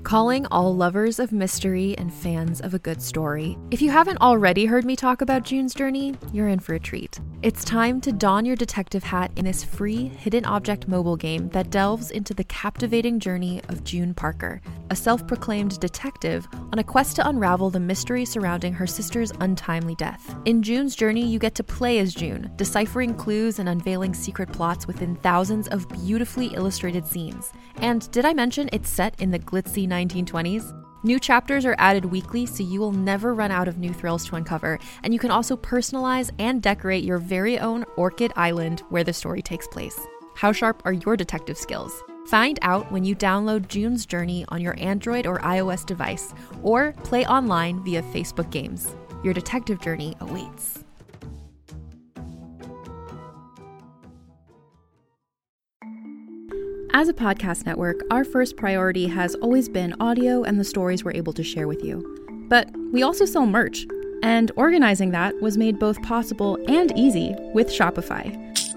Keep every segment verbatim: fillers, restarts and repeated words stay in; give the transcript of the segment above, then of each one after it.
Calling all lovers of mystery and fans of a good story. If you haven't already heard me talk about June's Journey, you're in for a treat. It's time to don your detective hat in this free hidden object mobile game that delves into the captivating journey of June Parker, a self-proclaimed detective on a quest to unravel the mystery surrounding her sister's untimely death. In June's Journey, you get to play as June, deciphering clues and unveiling secret plots within thousands of beautifully illustrated scenes. And did I mention it's set in the glitzy nineteen twenties? New chapters are added weekly, so you will never run out of new thrills to uncover, and you can also personalize and decorate your very own Orchid Island where the story takes place. How sharp are your detective skills? Find out when you download June's Journey on your Android or iOS device, or play online via Facebook Games. Your detective journey awaits. As a podcast network, our first priority has always been audio and the stories we're able to share with you. But we also sell merch, and organizing that was made both possible and easy with Shopify.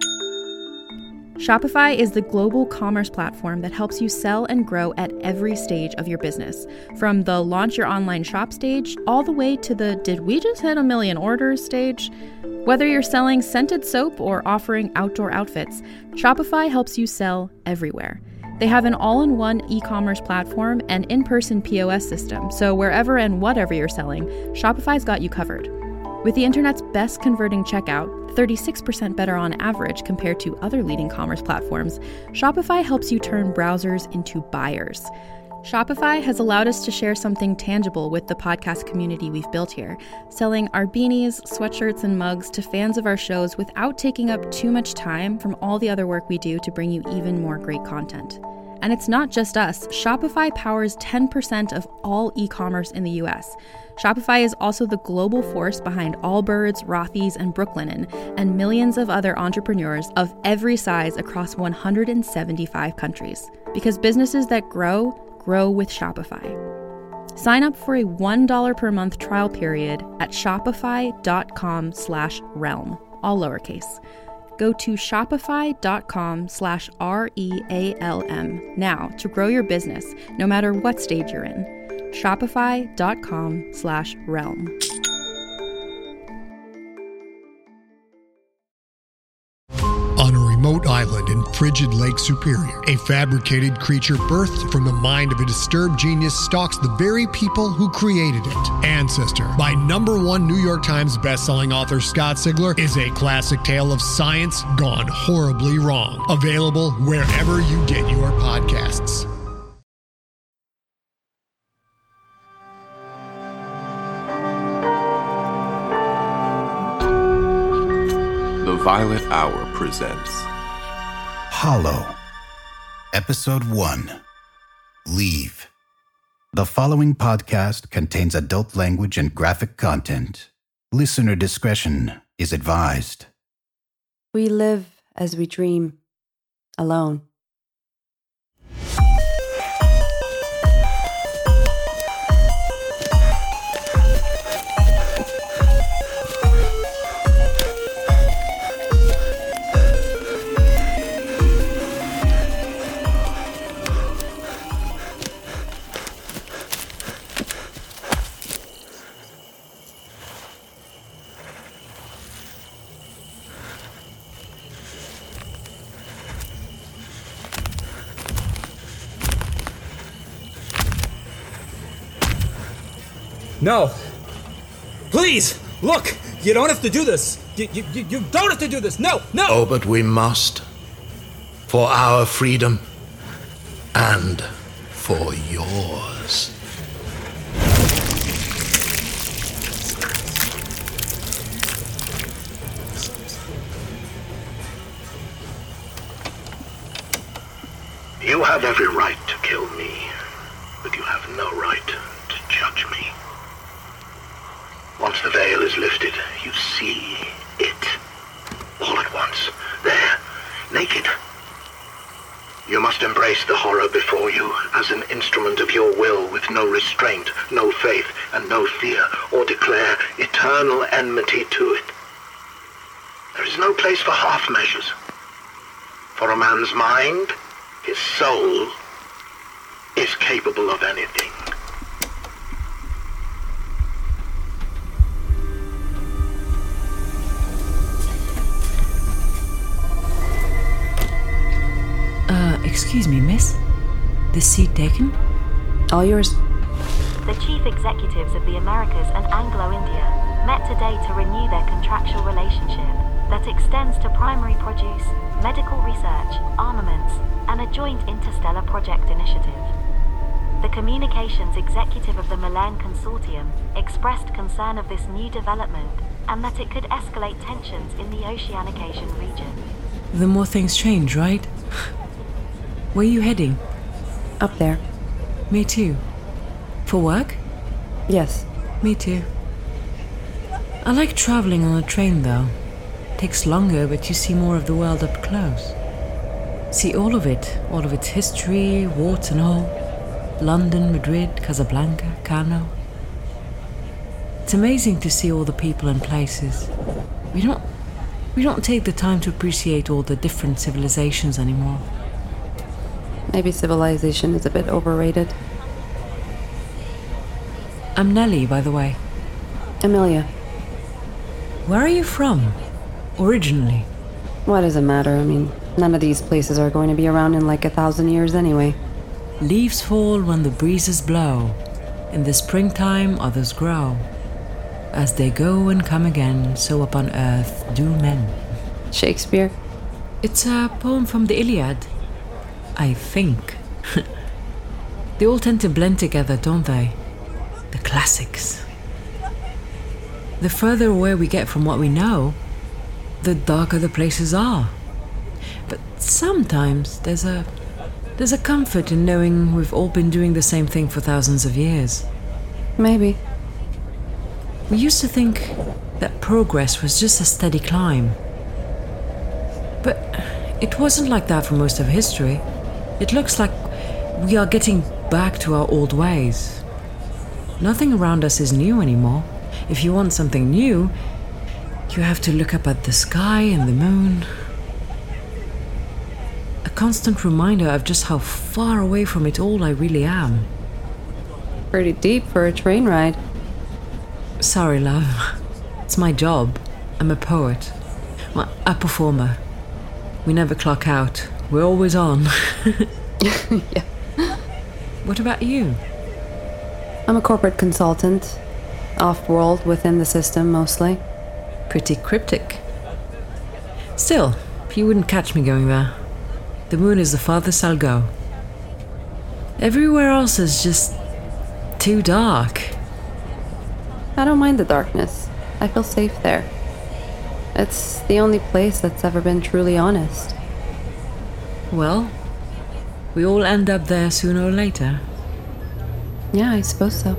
Shopify is the global commerce platform that helps you sell and grow at every stage of your business, from the launch your online shop stage all the way to the did we just hit a million orders stage. Whether you're selling scented soap or offering outdoor outfits, Shopify helps you sell everywhere. They have an all-in-one e-commerce platform and in-person P O S system, so wherever and whatever you're selling, Shopify's got you covered. With the internet's best converting checkout, thirty-six percent better on average compared to other leading commerce platforms, Shopify helps you turn browsers into buyers. Shopify has allowed us to share something tangible with the podcast community we've built here, selling our beanies, sweatshirts, and mugs to fans of our shows without taking up too much time from all the other work we do to bring you even more great content. And it's not just us. Shopify powers ten percent of all e-commerce in the U S. Shopify is also the global force behind Allbirds, Rothy's, and Brooklinen, and millions of other entrepreneurs of every size across one hundred seventy-five countries. Because businesses that grow, grow with Shopify. Sign up for a one dollar per month trial period at shopify.com slash realm, all lowercase. Go to shopify.com slash R-E-A-L-M now to grow your business, no matter what stage you're in. Shopify.com slash realm. On a remote island in frigid Lake Superior, a fabricated creature birthed from the mind of a disturbed genius stalks the very people who created it. Ancestor, by number one New York Times bestselling author Scott Sigler, is a classic tale of science gone horribly wrong. Available wherever you get your podcasts. The Violet Hour presents Hollow, Episode one, Leave. The following podcast contains adult language and graphic content. Listener discretion is advised. We live as we dream, alone. No. Please, look! You don't have to do this! You, you, you don't have to do this! No, no! Oh, but we must. For our freedom. And for yours. You have every right to kill me, but you have no right to judge me. Once the veil is lifted, you see it. All at once. There. Naked. You must embrace the horror before you as an instrument of your will with no restraint, no faith, and no fear, or declare eternal enmity to it. There is no place for half measures. For a man's mind, his soul, is is capable of anything. Uh, excuse me, miss? This seat taken? All yours. The chief executives of the Americas and Anglo-India met today to renew their contractual relationship that extends to primary produce, medical research, armaments, and a joint interstellar project initiative. The communications executive of the Milan Consortium expressed concern of this new development and that it could escalate tensions in the Oceanic Asian region. The more things change, right? Where are you heading? Up there. Me too. For work? Yes. Me too. I like traveling on a train though. Takes longer, but you see more of the world up close. See all of it, all of its history, warts and all. London, Madrid, Casablanca, Kano. It's amazing to see all the people and places. We don't we don't take the time to appreciate all the different civilizations anymore. Maybe civilization is a bit overrated. I'm Nelly, by the way. Amelia. Where are you from? Originally? What does it matter? I mean, none of these places are going to be around in like a thousand years anyway. Leaves fall when the breezes blow. In the springtime others grow. As they go and come again, so upon earth do men. Shakespeare? It's a poem from the Iliad. I think. They all tend to blend together, don't they? The classics. The further away we get from what we know, the darker the places are. But sometimes there's a there's a comfort in knowing we've all been doing the same thing for thousands of years. Maybe. We used to think that progress was just a steady climb. But it wasn't like that for most of history. It looks like we are getting back to our old ways. Nothing around us is new anymore. If you want something new, you have to look up at the sky and the moon. A constant reminder of just how far away from it all I really am. Pretty deep for a train ride. Sorry, love. It's my job. I'm a poet. Well, a performer. We never clock out. We're always on. Yeah. What about you? I'm a corporate consultant. Off-world, within the system mostly. Pretty cryptic. Still, you wouldn't catch me going there. The moon is the farthest I'll go. Everywhere else is just too dark. I don't mind the darkness. I feel safe there. It's the only place that's ever been truly honest. Well, we all end up there sooner or later. Yeah, I suppose so.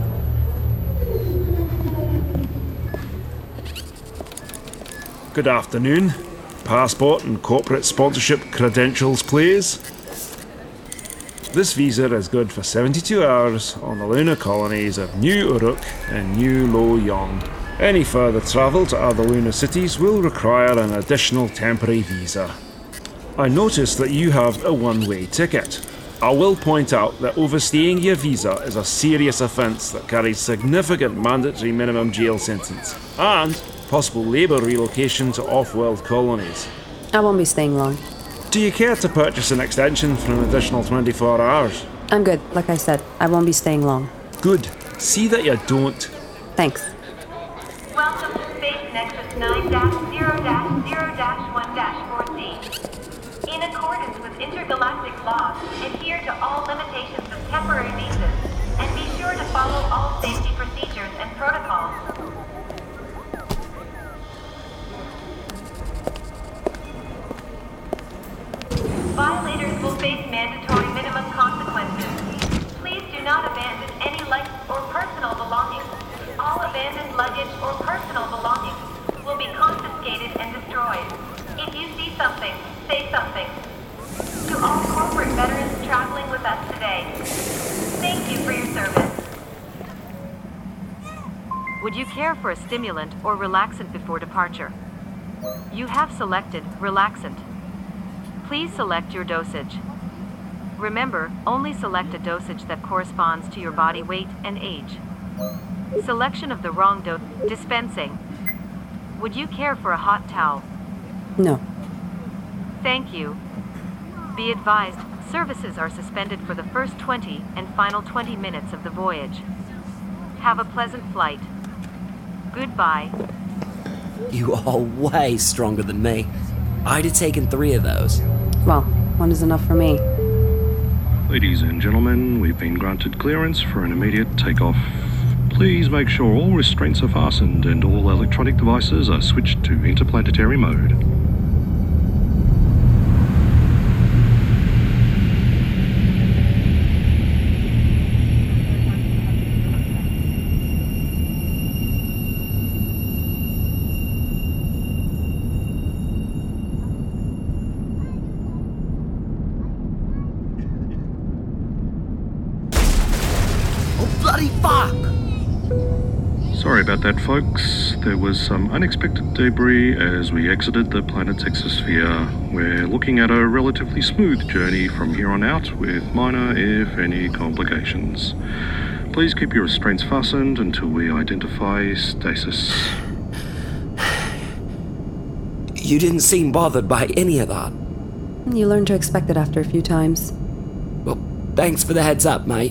Good afternoon. Passport and corporate sponsorship credentials, please. This visa is good for seventy-two hours on the lunar colonies of New Uruk and New Lo Yong. Any further travel to other lunar cities will require an additional temporary visa. I noticed that you have a one-way ticket. I will point out that overstaying your visa is a serious offence that carries significant mandatory minimum jail sentence and possible labour relocation to off-world colonies. I won't be staying long. Do you care to purchase an extension for an additional twenty-four hours? I'm good. Like I said, I won't be staying long. Good. See that you don't. Thanks. Welcome to Space Nexus nine dash zero dash zero dash one dash four C. In accordance with intergalactic law, adhere to all limitations of temporary visas, and be sure to follow all safety procedures and protocols. Violators will face mandatory minimum consequences. Please do not abandon any life or personal belongings. All abandoned luggage or personal belongings will be confiscated and destroyed. If you see something, say something. To all corporate veterans traveling with us today, thank you for your service. Would you care for a stimulant or relaxant before departure? You have selected relaxant. Please select your dosage. Remember, only select a dosage that corresponds to your body weight and age. Selection of the wrong dose. Dispensing. Would you care for a hot towel? No. Thank you. Be advised, services are suspended for the first twenty and final twenty minutes of the voyage. Have a pleasant flight. Goodbye. You are way stronger than me. I'd have taken three of those. Well, one is enough for me. Ladies and gentlemen, we've been granted clearance for an immediate takeoff. Please make sure all restraints are fastened and all electronic devices are switched to interplanetary mode. Bloody fuck! Sorry about that, folks. There was some unexpected debris as we exited the planet's exosphere. We're looking at a relatively smooth journey from here on out, with minor, if any, complications. Please keep your restraints fastened until we identify stasis. You didn't seem bothered by any of that. You learn to expect it after a few times. Well, thanks for the heads up, mate.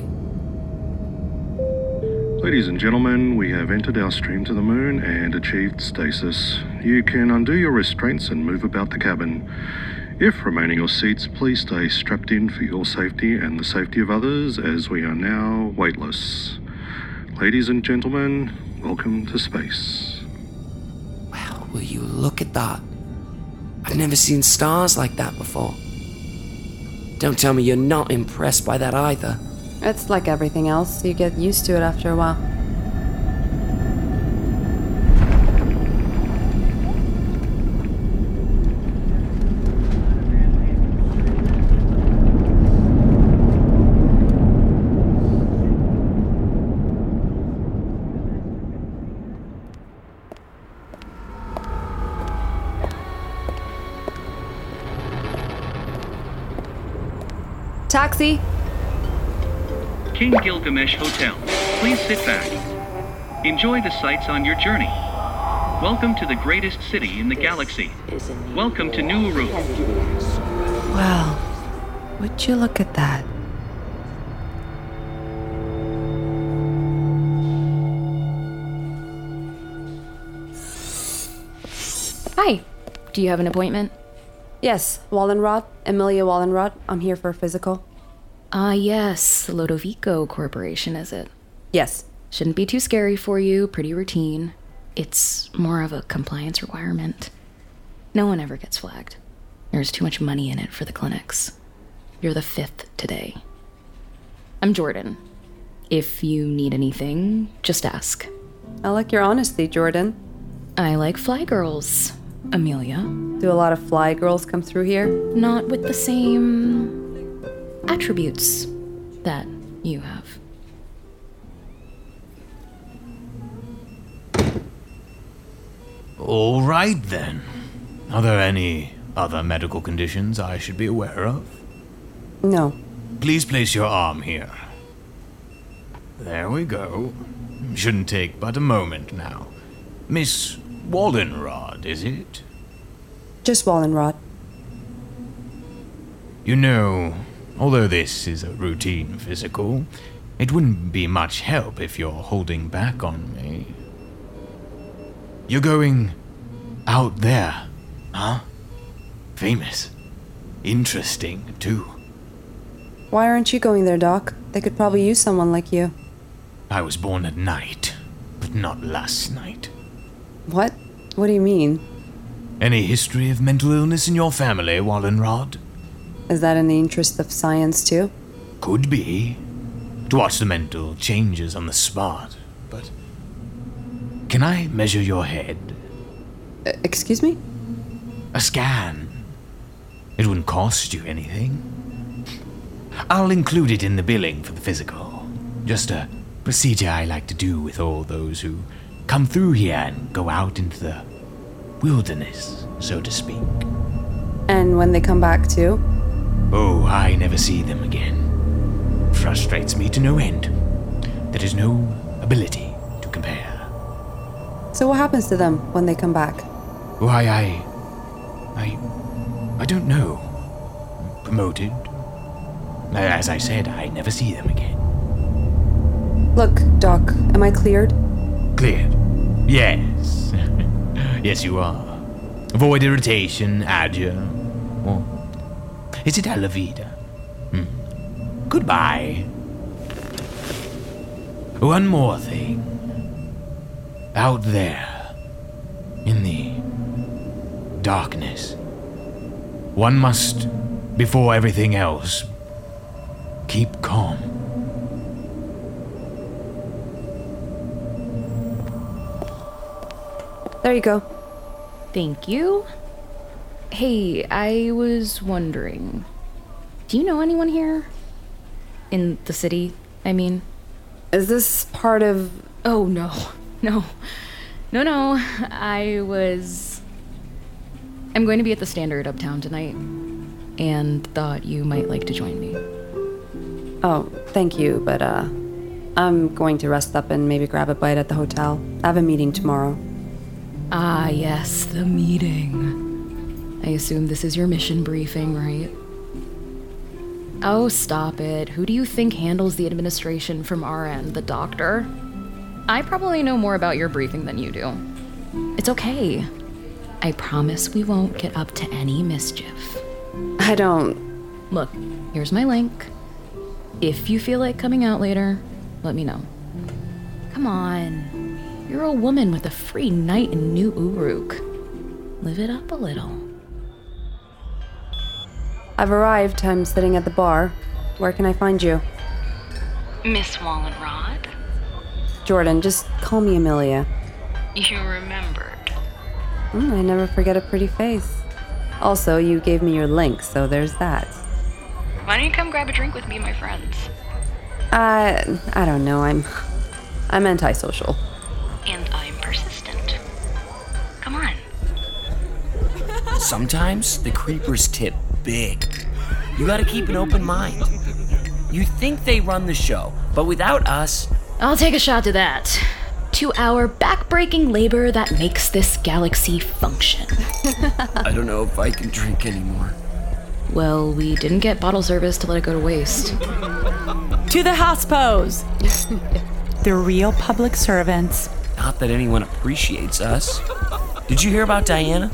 Ladies and gentlemen, we have entered our stream to the moon and achieved stasis. You can undo your restraints and move about the cabin. If remaining your seats, please stay strapped in for your safety and the safety of others, as we are now weightless. Ladies and gentlemen, welcome to space. Wow, will you look at that? I've never seen stars like that before. Don't tell me you're not impressed by that either. It's like everything else. You get used to it after a while. Taxi! King Gilgamesh Hotel. Please sit back. Enjoy the sights on your journey. Welcome to the greatest city in the galaxy. Welcome to Nauru. Wow. Would you look at that? Hi. Do you have an appointment? Yes, Wallenrod. Emilia Wallenrod. I'm here for a physical. Ah, yes. Lodovico Corporation, is it? Yes. Shouldn't be too scary for you. Pretty routine. It's more of a compliance requirement. No one ever gets flagged. There's too much money in it for the clinics. You're the fifth today. I'm Jordan. If you need anything, just ask. I like your honesty, Jordan. I like fly girls, Amelia. Do a lot of fly girls come through here? Not with the same attributes that you have. All right, then. Are there any other medical conditions I should be aware of? No. Please place your arm here. There we go. Shouldn't take but a moment now. Miss Wallenrod, is it? Just Wallenrod. You know, although this is a routine physical, it wouldn't be much help if you're holding back on me. You're going out there, huh? Famous. Interesting, too. Why aren't you going there, Doc? They could probably use someone like you. I was born at night, but not last night. What? What do you mean? Any history of mental illness in your family, Wallenrod? Is that in the interest of science, too? Could be. To watch the mental changes on the spot, but... Can I measure your head? Uh, excuse me? A scan. It wouldn't cost you anything. I'll include it in the billing for the physical. Just a procedure I like to do with all those who come through here and go out into the wilderness, so to speak. And when they come back too? Oh, I never see them again. Frustrates me to no end. There is no ability to compare. So what happens to them when they come back? Why, I... I... I don't know. Promoted. As I said, I never see them again. Look, Doc, am I cleared? Cleared? Yes. Yes, you are. Avoid irritation, adieu. Or is it alla vida? Hmm. Goodbye. One more thing. Out there, in the darkness, one must, before everything else, keep calm. There you go. Thank you. Hey, I was wondering, do you know anyone here? In the city, I mean? Is this part of... Oh, no. No. No, no. I was... I'm going to be at the Standard uptown tonight, and thought you might like to join me. Oh, thank you, but, uh... I'm going to rest up and maybe grab a bite at the hotel. I have a meeting tomorrow. Ah, yes, the meeting. I assume this is your mission briefing, right? Oh, stop it. Who do you think handles the administration from our end? The doctor? I probably know more about your briefing than you do. It's okay. I promise we won't get up to any mischief. I don't... Look, here's my link. If you feel like coming out later, let me know. Come on. You're a woman with a free night in New Uruk. Live it up a little. I've arrived. I'm sitting at the bar. Where can I find you? Miss Wallenrod? Jordan, just call me Amelia. You remembered. Mm, I never forget a pretty face. Also, you gave me your link, so there's that. Why don't you come grab a drink with me and my friends? Uh, I don't know. I'm... I'm antisocial. And I'm persistent. Come on. Sometimes the creepers tip big. You gotta keep an open mind. You think they run the show, but without us... I'll take a shot to that. To our back-breaking labor that makes this galaxy function. I don't know if I can drink anymore. Well, we didn't get bottle service to let it go to waste. To the hospos! They're real public servants. Not that anyone appreciates us. Did you hear about Diana?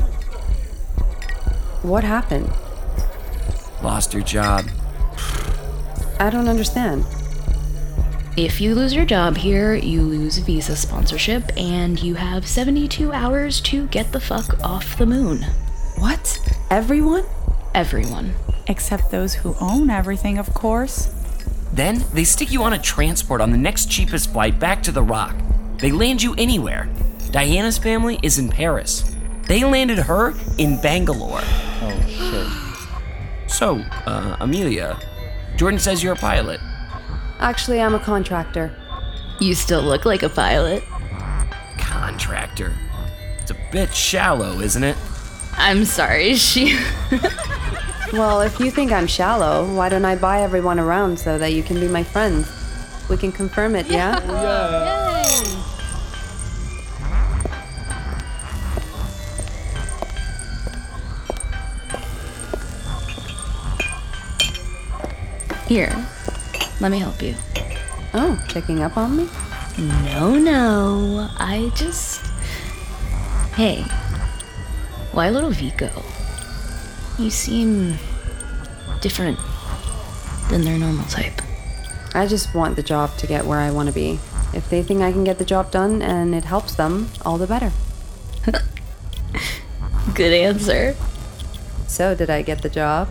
What happened? Lost her job. I don't understand. If you lose your job here, you lose visa sponsorship, and you have seventy-two hours to get the fuck off the moon. What? Everyone? Everyone. Except those who own everything, of course. Then they stick you on a transport on the next cheapest flight back to the Rock. They land you anywhere. Diana's family is in Paris. They landed her in Bangalore. Oh, shit. So, uh, Amelia, Jordan says you're a pilot. Actually, I'm a contractor. You still look like a pilot. Contractor. It's a bit shallow, isn't it? I'm sorry, she... Well, if you think I'm shallow, why don't I buy everyone around so that you can be my friends? We can confirm it, yeah? Yeah. Here, let me help you. Oh, checking up on me? No, no, I just... Hey, why little Vico? You seem different than their normal type. I just want the job to get where I want to be. If they think I can get the job done and it helps them, all the better. Good answer. So, did I get the job?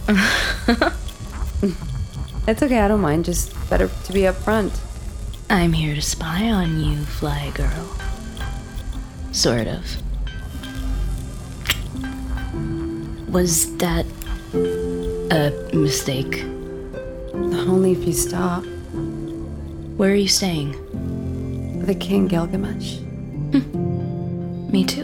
It's okay, I don't mind. Just better to be upfront. I'm here to spy on you, Fly Girl. Sort of. Was that a mistake? Only if you stop. Where are you staying? The King Gilgamesh. Me too.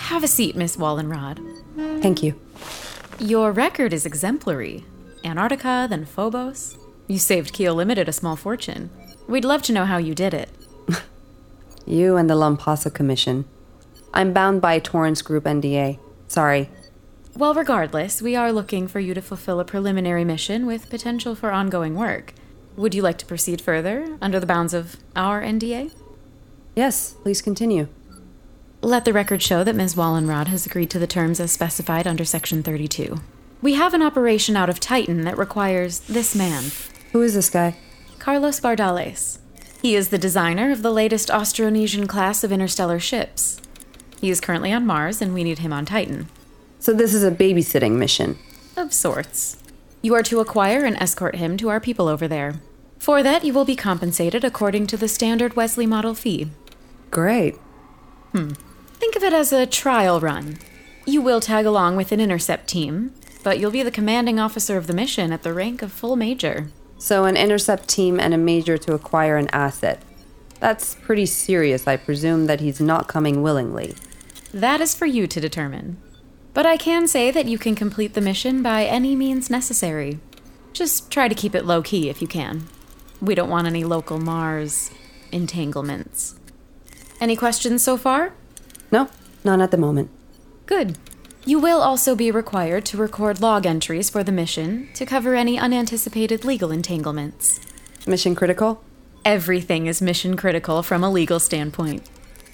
Have a seat, Miss Wallenrod. Thank you. Your record is exemplary. Antarctica, then Phobos. You saved Keel Limited a small fortune. We'd love to know how you did it. You and the Lampasa Commission. I'm bound by Torrance Group N D A. Sorry. Well, regardless, we are looking for you to fulfill a preliminary mission with potential for ongoing work. Would you like to proceed further, under the bounds of our N D A? Yes, please continue. Let the record show that Miz Wallenrod has agreed to the terms as specified under Section thirty-two. We have an operation out of Titan that requires this man. Who is this guy? Carlos Bardales. He is the designer of the latest Austronesian class of interstellar ships. He is currently on Mars, and we need him on Titan. So this is a babysitting mission? Of sorts. You are to acquire and escort him to our people over there. For that, you will be compensated according to the standard Wesley model fee. Great. Hmm. Think of it as a trial run. You will tag along with an intercept team, but you'll be the commanding officer of the mission at the rank of full major. So an intercept team and a major to acquire an asset. That's pretty serious. I presume that he's not coming willingly. That is for you to determine. But I can say that you can complete the mission by any means necessary. Just try to keep it low-key if you can. We don't want any local Mars entanglements. Any questions so far? No, none at the moment. Good. You will also be required to record log entries for the mission to cover any unanticipated legal entanglements. Mission critical? Everything is mission critical from a legal standpoint.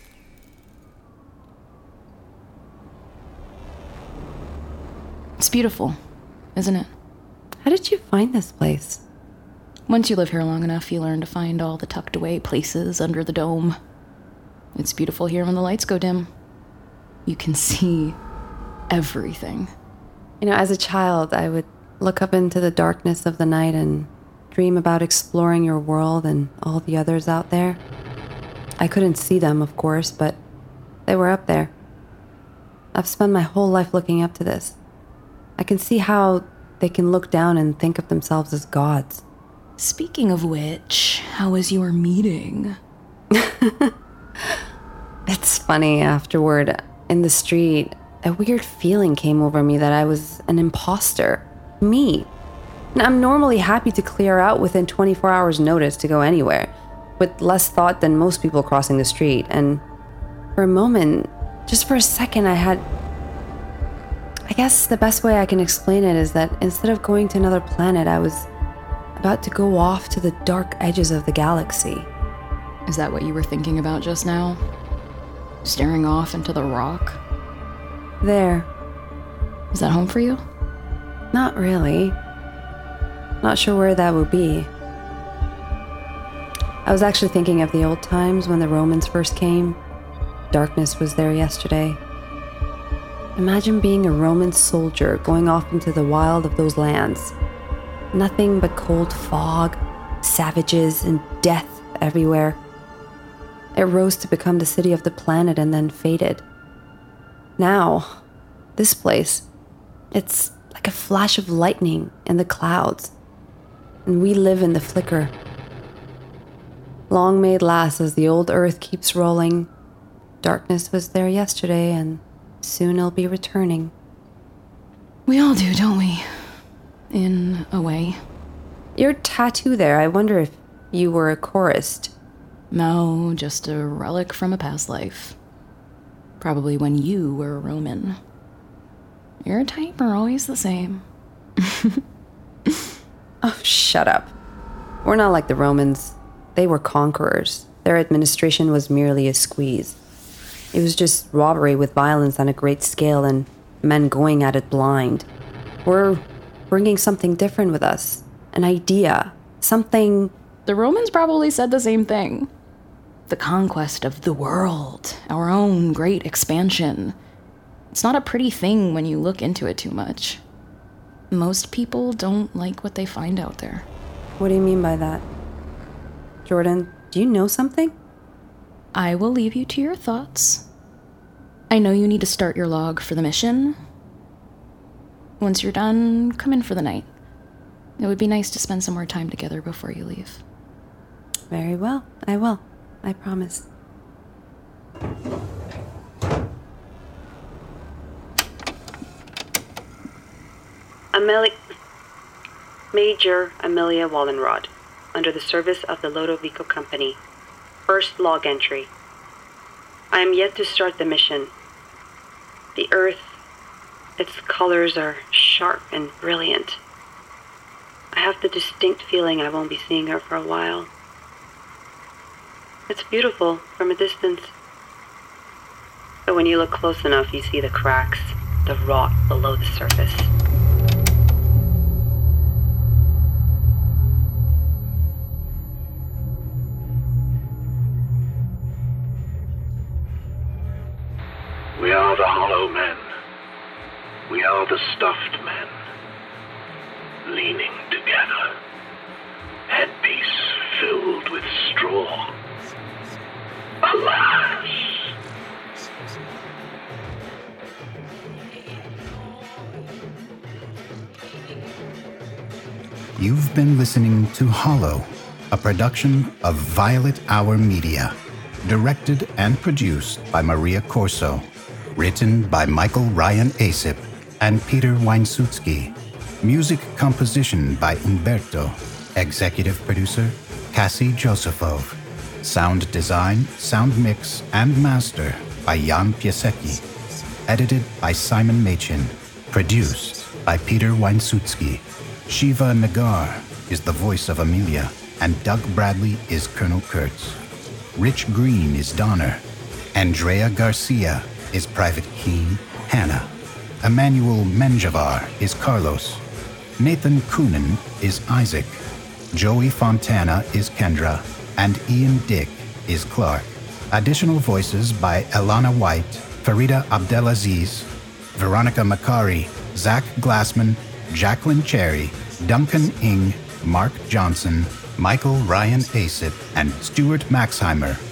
It's beautiful, isn't it? How did you find this place? Once you live here long enough, you learn to find all the tucked away places under the dome. It's beautiful here when the lights go dim. You can see everything. You know, as a child, I would look up into the darkness of the night and dream about exploring your world and all the others out there. I couldn't see them, of course, but they were up there. I've spent my whole life looking up to this. I can see how they can look down and think of themselves as gods. Speaking of which, how was your meeting? It's funny, afterward, in the street, a weird feeling came over me that I was an imposter. Me. And I'm normally happy to clear out within twenty-four hours notice to go anywhere, with less thought than most people crossing the street. And for a moment, just for a second, I had... I guess the best way I can explain it is that instead of going to another planet, I was about to go off to the dark edges of the galaxy. Is that what you were thinking about just now? Staring off into the rock? There. Is that home for you? Not really. Not sure where that would be. I was actually thinking of the old times when the Romans first came. Darkness was there yesterday. Imagine being a Roman soldier going off into the wild of those lands. Nothing but cold fog, savages, and death everywhere. It rose to become the city of the planet and then faded. Now, this place, it's like a flash of lightning in the clouds. And we live in the flicker. Long may it last as the old earth keeps rolling. Darkness was there yesterday, and soon it'll be returning. We all do, don't we? In a way. Your tattoo there, I wonder if you were a chorist. No, just a relic from a past life. Probably when you were a Roman. Your type are always the same. Oh, shut up. We're not like the Romans. They were conquerors. Their administration was merely a squeeze. It was just robbery with violence on a great scale and men going at it blind. We're bringing something different with us. An idea. Something... The Romans probably said the same thing. The conquest of the world. Our own great expansion. It's not a pretty thing when you look into it too much. Most people don't like what they find out there. What do you mean by that? Jordan, do you know something? I will leave you to your thoughts. I know you need to start your log for the mission. Once you're done, come in for the night. It would be nice to spend some more time together before you leave. Very well, I will. I promise. Ameli- Major Amelia Wallenrod, under the service of the Lodovico Company. First log entry. I am yet to start the mission. The Earth, its colors are sharp and brilliant. I have the distinct feeling I won't be seeing her for a while. It's beautiful from a distance. But when you look close enough, you see the cracks, the rot below the surface. We are the hollow men. We are the stuffed men. Leaning together. Headpiece filled with straw. Alas! You've been listening to Hollow, a production of Violet Hour Media, directed and produced by Maria Corso, written by Michael Ryan Asip and Peter Weinsutsky, music composition by Umberto, executive producer Cassie Josephov, sound design, sound mix, and master by Jan Piasecki, edited by Simon Machin, produced by Peter Weinsutsky. Shiva Nagar is the voice of Amelia, and Doug Bradley is Colonel Kurtz. Rich Green is Donner. Andrea Garcia is Private Keen Hannah. Emmanuel Menjavar is Carlos. Nathan Coonan is Isaac. Joey Fontana is Kendra. And Ian Dick is Clark. Additional voices by Elana White, Farida Abdelaziz, Veronica Macari, Zach Glassman, Jacqueline Cherry, Duncan Ing, Mark Johnson, Michael Ryan Asip, and Stuart Maxheimer